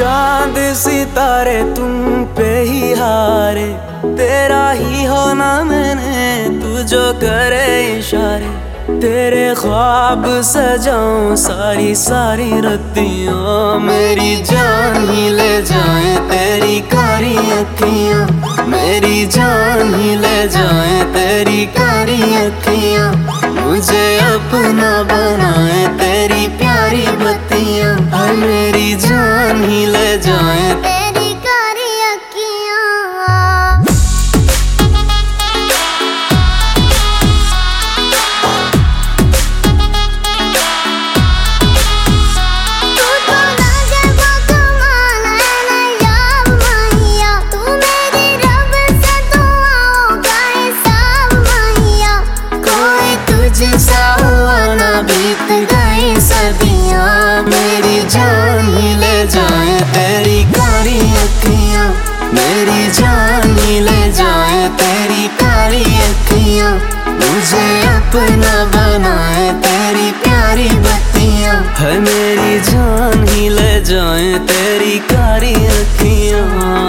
चांद सितारे तुम पे ही हारे, तेरा ही होना मैंने तू जो करे इशारे। तेरे ख्वाब सजाऊं सारी सारी रतियां, मेरी जान ही ले जाए तेरी कारी अखियां, मेरी जान ही ले जाए तेरी कारी अखियां। मुझे अपना बनाए तेरी प्यारी बत्तियां, हर मेरी जान ही ले जाए तेरी कारी अखियां। बीत गई सदियां, मेरी जान ही ले जाए तेरी कारी अखियां, मेरी जान ही ले जाए तेरी कारी अखियां। मुझे अपना बनाए तेरी प्यारी बत्तियां, है मेरी जान ही ले जाए तेरी कारी अखियां।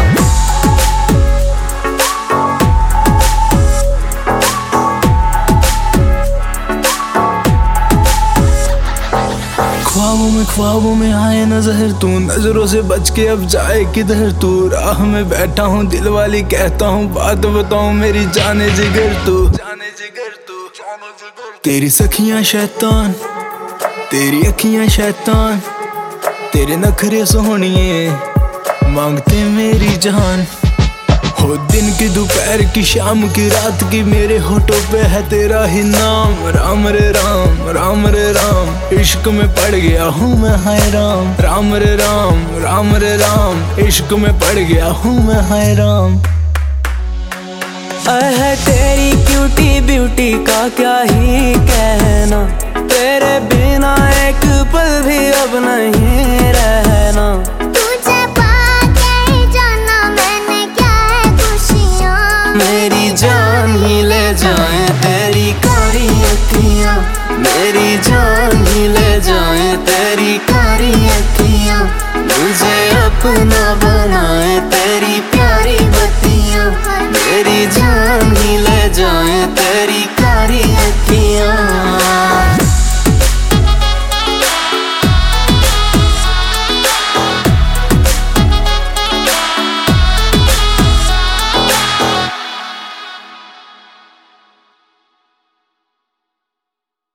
ख्वाबों में आए नजर तू, नजरों से बच के अब जाए किधर तू। राह में बैठा हूँ दिल वाली कहता हूँ, बात बताऊँ मेरी जाने जिगर तू, जाने जिगर तू। तेरी सखियां शैतान, तेरी अखियां शैतान, तेरे नखरे सोहणिए मांगते मेरी जान। हो दिन की दोपहर की शाम की रात की, मेरे होठों पे है तेरा ही नाम। राम रे राम, राम रे राम, इश्क में पड़ गया हूँ मैं हैरान। राम रे राम, राम रे राम, इश्क में पड़ गया हूँ मैं हैरान। है तेरी क्यूटी ब्यूटी का क्या ही कहना, तेरे बिना एक पल भी अब नहीं रहना। मेरी जान ही ले जाए तेरी कारी अखियां, मेरी जान